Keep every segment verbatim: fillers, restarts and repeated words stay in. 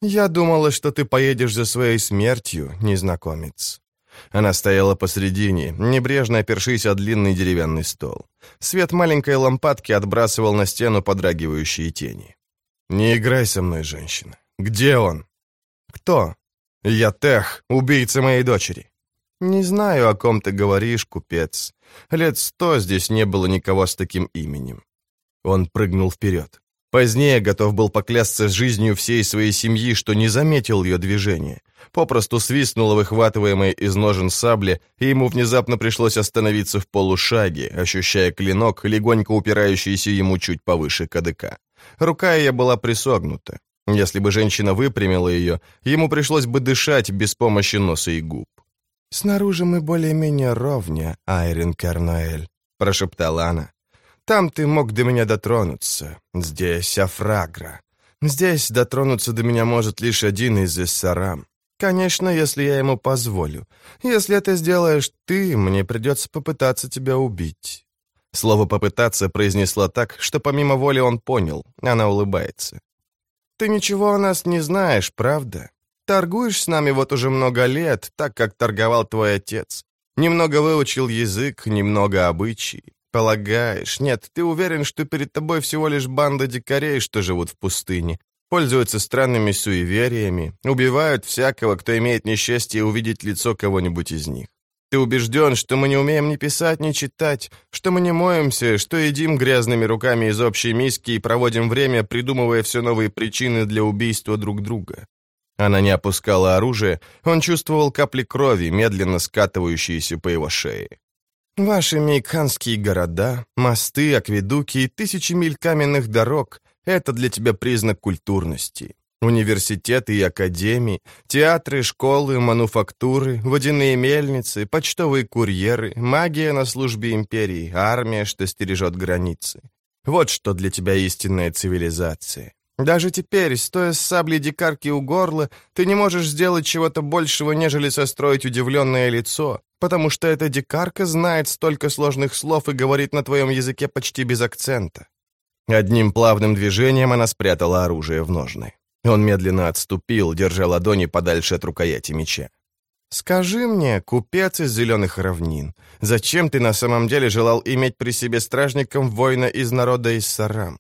«Я думала, что ты поедешь за своей смертью, незнакомец». Она стояла посредине, небрежно опершись о длинный деревянный стол. Свет маленькой лампадки отбрасывал на стену подрагивающие тени. «Не играй со мной, женщина. Где он?» «Кто?» «Я Тех, убийца моей дочери». «Не знаю, о ком ты говоришь, купец. Лет сто здесь не было никого с таким именем». Он прыгнул вперед. Позднее готов был поклясться жизнью всей своей семьи, что не заметил ее движения. Попросту свистнула выхватываемая из ножен сабли, и ему внезапно пришлось остановиться в полушаге, ощущая клинок, легонько упирающийся ему чуть повыше кадыка. Рука ее была присогнута. Если бы женщина выпрямила ее, ему пришлось бы дышать без помощи носа и губ. «Снаружи мы более-менее ровня, Айрин Керноэль», — прошептала она. «Там ты мог до меня дотронуться. Здесь Афрагра. Здесь дотронуться до меня может лишь один из Эссарам. Конечно, если я ему позволю. Если это сделаешь ты, мне придется попытаться тебя убить». Слово «попытаться» произнесла так, что помимо воли он понял. Она улыбается. «Ты ничего о нас не знаешь, правда? Торгуешь с нами вот уже много лет, так как торговал твой отец. Немного выучил язык, немного обычаи. Полагаешь, нет, ты уверен, что перед тобой всего лишь банда дикарей, что живут в пустыне, пользуются странными суевериями, убивают всякого, кто имеет несчастье увидеть лицо кого-нибудь из них. Ты убежден, что мы не умеем ни писать, ни читать, что мы не моемся, что едим грязными руками из общей миски и проводим время, придумывая все новые причины для убийства друг друга». Она не опускала оружие, он чувствовал капли крови, медленно скатывающиеся по его шее. «Ваши мейкханские города, мосты, акведуки и тысячи миль каменных дорог — это для тебя признак культурности. Университеты и академии, театры, школы, мануфактуры, водяные мельницы, почтовые курьеры, магия на службе империи, армия, что стережет границы. Вот что для тебя истинная цивилизация. Даже теперь, стоя с саблей дикарки у горла, ты не можешь сделать чего-то большего, нежели состроить удивленное лицо, потому что эта дикарка знает столько сложных слов и говорит на твоем языке почти без акцента». Одним плавным движением она спрятала оружие в ножны. Он медленно отступил, держа ладони подальше от рукояти меча. «Скажи мне, купец из зеленых равнин, зачем ты на самом деле желал иметь при себе стражником воина из народа Иссарам?»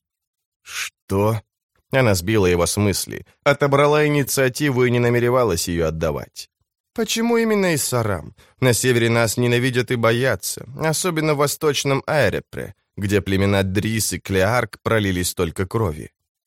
«Что?» Она сбила его с мысли, отобрала инициативу и не намеревалась ее отдавать. «Почему именно Иссарам? На севере нас ненавидят и боятся, особенно в восточном Айрепре, где племена Дрис и Клеарк пролили столько крови».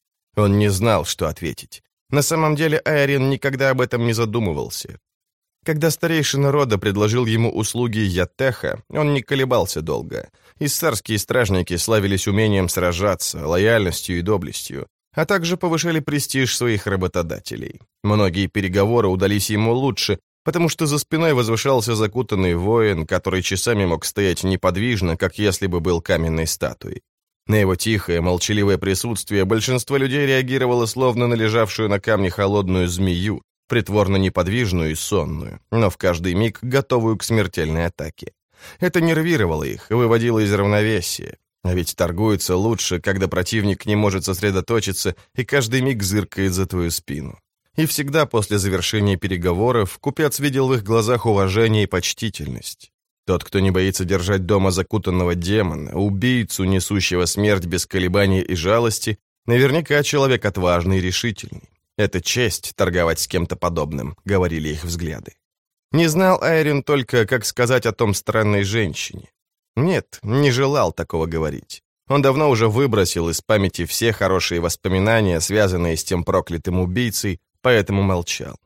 Он не знал, что ответить. На самом деле Айрин никогда об этом не задумывался. Когда старейшина рода предложил ему услуги Ятеха, он не колебался долго. Иссарские стражники славились умением сражаться, лояльностью и доблестью, а также повышали престиж своих работодателей. Многие переговоры удались ему лучше, потому что за спиной возвышался закутанный воин, который часами мог стоять неподвижно, как если бы был каменной статуей. На его тихое, молчаливое присутствие большинство людей реагировало словно на лежавшую на камне холодную змею, притворно неподвижную и сонную, но в каждый миг готовую к смертельной атаке. Это нервировало их, выводило из равновесия. А ведь торгуется лучше, когда противник не может сосредоточиться и каждый миг зыркает за твою спину. И всегда после завершения переговоров купец видел в их глазах уважение и почтительность. Тот, кто не боится держать дома закутанного демона, убийцу, несущего смерть без колебаний и жалости, наверняка человек отважный и решительный. Это честь торговать с кем-то подобным, говорили их взгляды. Не знал Айрин только, как сказать о том странной женщине. Нет, не желал такого говорить. Он давно уже выбросил из памяти все хорошие воспоминания, связанные с тем проклятым убийцей, поэтому молчал.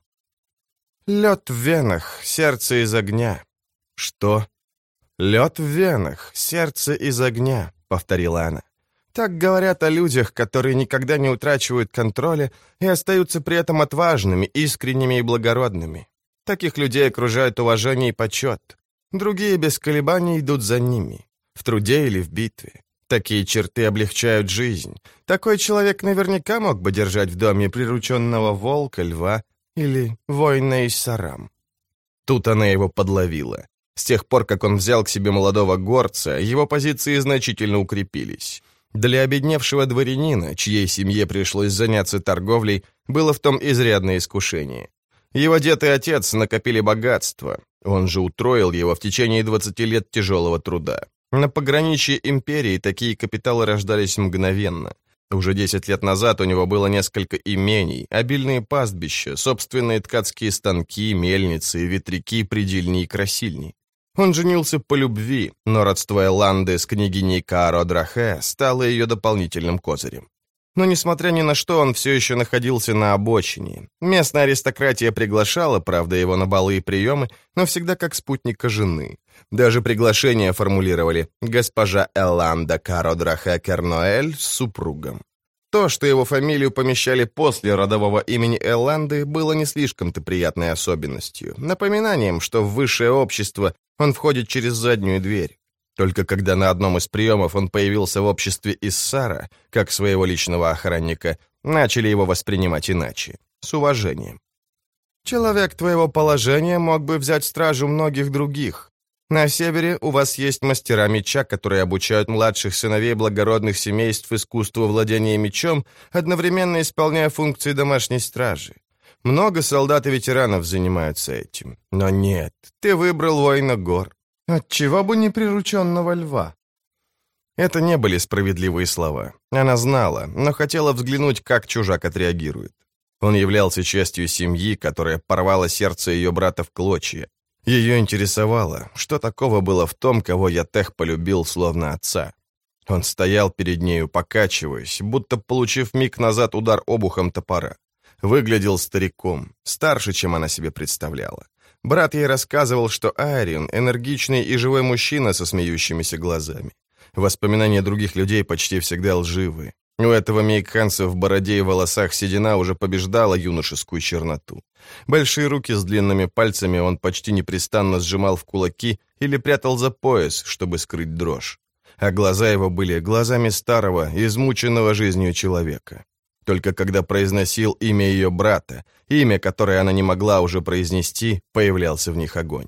«Лед в венах, сердце из огня». «Что?» «Лед в венах, сердце из огня», — повторила она. «Так говорят о людях, которые никогда не утрачивают контроля и остаются при этом отважными, искренними и благородными. Таких людей окружают уважение и почет. Другие без колебаний идут за ними, в труде или в битве. Такие черты облегчают жизнь. Такой человек наверняка мог бы держать в доме прирученного волка, льва или воина Иссарам». Тут она его подловила. С тех пор, как он взял к себе молодого горца, его позиции значительно укрепились. Для обедневшего дворянина, чьей семье пришлось заняться торговлей, Было в том изрядное искушение. Его дед и отец накопили богатство, он же утроил его в течение двадцати лет тяжелого труда. На пограничье империи такие капиталы рождались мгновенно. Уже десять лет назад у него было несколько имений, обильные пастбища, собственные ткацкие станки, мельницы, ветряки, предельни и красильни. Он женился по любви, но родство Эланды с княгиней Кааро Драхе стало ее дополнительным козырем. Но, несмотря ни на что, он все еще находился на обочине. Местная аристократия приглашала, правда, его на балы и приемы, но всегда как спутника жены. Даже приглашения формулировали «Госпожа Эланда Кааро Драхе Керноэль с супругом». То, что его фамилию помещали после родового имени Эланды, было не слишком-то приятной особенностью, напоминанием, что в высшее общество он входит через заднюю дверь. Только когда на одном из приемов он появился в обществе Иссара, как своего личного охранника, начали его воспринимать иначе, с уважением. «Человек твоего положения мог бы взять стражу многих других. На севере у вас есть мастера меча, которые обучают младших сыновей благородных семейств искусству владения мечом, одновременно исполняя функции домашней стражи. Много солдат и ветеранов занимаются этим. Но нет, ты выбрал воина гор. Отчего бы не прирученного льва?» Это не были справедливые слова. Она знала, но хотела взглянуть, как чужак отреагирует. Он являлся частью семьи, которая порвала сердце ее брата в клочья. Ее интересовало, что такого было в том, кого Ятех полюбил словно отца. Он стоял перед нею, покачиваясь, будто получив миг назад удар обухом топора. Выглядел стариком, старше, чем она себе представляла. Брат ей рассказывал, что Айрин — энергичный и живой мужчина со смеющимися глазами. Воспоминания других людей почти всегда лживы. У этого мейкханца в бороде и волосах седина уже побеждала юношескую черноту. Большие руки с длинными пальцами он почти непрестанно сжимал в кулаки или прятал за пояс, чтобы скрыть дрожь. А глаза его были глазами старого, измученного жизнью человека. Только когда произносил имя ее брата, имя, которое она не могла уже произнести, появлялся в них огонь.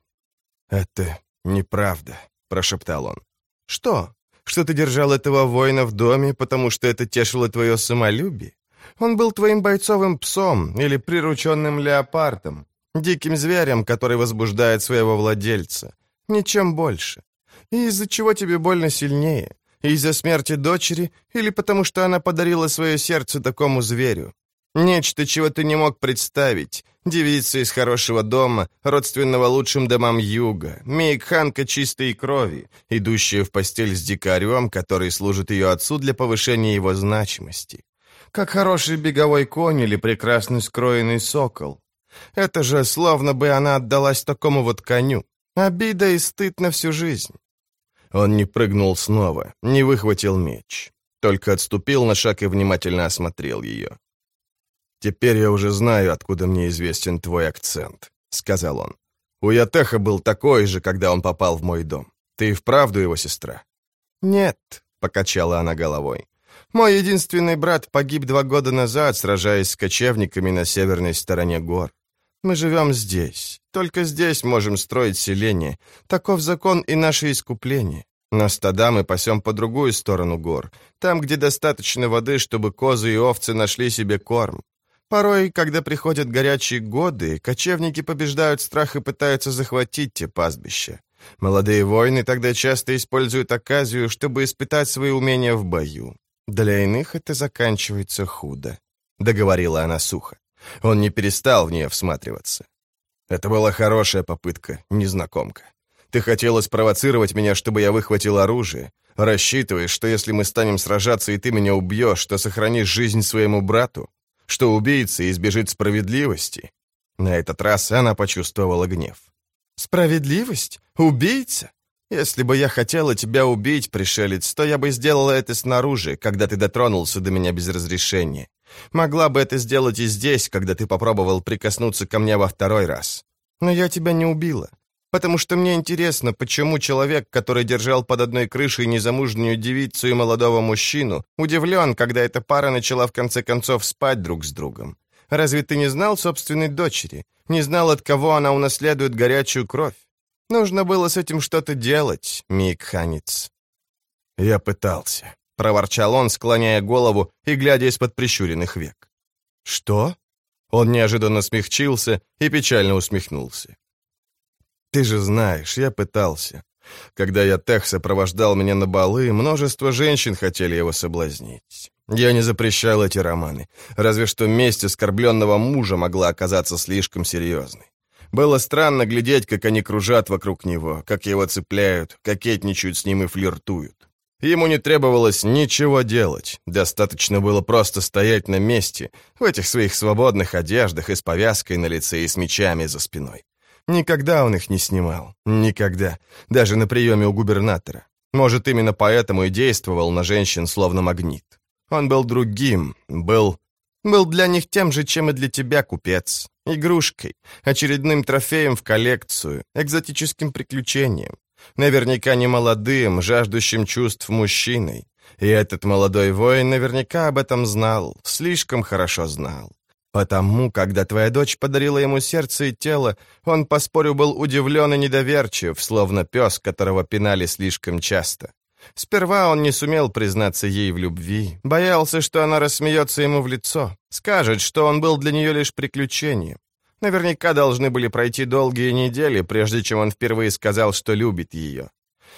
«Это неправда», — прошептал он. «Что? Что ты держал этого воина в доме, потому что это тешило твое самолюбие? Он был твоим бойцовым псом или прирученным леопардом, диким зверем, который возбуждает своего владельца. Ничем больше. И из-за чего тебе больно сильнее? Из-за смерти дочери или потому что она подарила свое сердце такому зверю? Нечто, чего ты не мог представить. Девица из хорошего дома, родственного лучшим домам юга, мейкханка чистой крови, идущая в постель с дикарем, который служит ее отцу для повышения его значимости. Как хороший беговой конь или прекрасный скроенный сокол. Это же словно бы она отдалась такому вот коню. Обида и стыд на всю жизнь». Он не прыгнул снова, не выхватил меч. Только отступил на шаг и внимательно осмотрел ее. «Теперь я уже знаю, откуда мне известен твой акцент», — сказал он. «У Ятеха был такой же, когда он попал в мой дом. Ты и вправду его сестра?» «Нет», — покачала она головой. «Мой единственный брат погиб два года назад, сражаясь с кочевниками на северной стороне гор. Мы живем здесь. Только здесь можем строить селение. Таков закон и наше искупление. Но стада мы пасем по другую сторону гор, там, где достаточно воды, чтобы козы и овцы нашли себе корм. Порой, когда приходят горячие годы, кочевники побеждают страх и пытаются захватить те пастбища. Молодые воины тогда часто используют оказию, чтобы испытать свои умения в бою. Для иных это заканчивается худо», — договорила она сухо. Он не перестал в нее всматриваться. «Это была хорошая попытка, незнакомка. Ты хотела спровоцировать меня, чтобы я выхватил оружие, рассчитываешь, что если мы станем сражаться и ты меня убьешь, то сохранишь жизнь своему брату? Что убийца избежит справедливости?» На этот раз она почувствовала гнев. «Справедливость? Убийца? Если бы я хотела тебя убить, пришелец, то я бы сделала это снаружи, когда ты дотронулся до меня без разрешения. Могла бы это сделать и здесь, когда ты попробовал прикоснуться ко мне во второй раз. Но я тебя не убила, потому что мне интересно, почему человек, который держал под одной крышей незамужнюю девицу и молодого мужчину, удивлен, когда эта пара начала в конце концов спать друг с другом. Разве ты не знал собственной дочери? Не знал, от кого она унаследует горячую кровь? Нужно было с этим что-то делать, мейкханец». «Я пытался», — проворчал он, склоняя голову и глядя из-под прищуренных век. «Что?» Он неожиданно смягчился и печально усмехнулся. «Ты же знаешь, я пытался. Когда Ятех сопровождал меня на балы, множество женщин хотели его соблазнить. Я не запрещал эти романы, разве что месть оскорбленного мужа могла оказаться слишком серьезной. Было странно глядеть, как они кружат вокруг него, как его цепляют, кокетничают с ним и флиртуют. Ему не требовалось ничего делать, достаточно было просто стоять на месте, в этих своих свободных одеждах и с повязкой на лице и с мечами за спиной. Никогда он их не снимал, никогда, даже на приеме у губернатора. Может, именно поэтому и действовал на женщин словно магнит. Он был другим, был... был для них тем же, чем и для тебя, купец. Игрушкой, очередным трофеем в коллекцию, экзотическим приключением. Наверняка не молодым, жаждущим чувств мужчиной. И этот молодой воин наверняка об этом знал, слишком хорошо знал. Потому, когда твоя дочь подарила ему сердце и тело, он, поспорю, был удивлен и недоверчив, словно пес, которого пинали слишком часто. Сперва он не сумел признаться ей в любви, боялся, что она рассмеется ему в лицо, скажет, что он был для нее лишь приключением. Наверняка должны были пройти долгие недели, прежде чем он впервые сказал, что любит ее.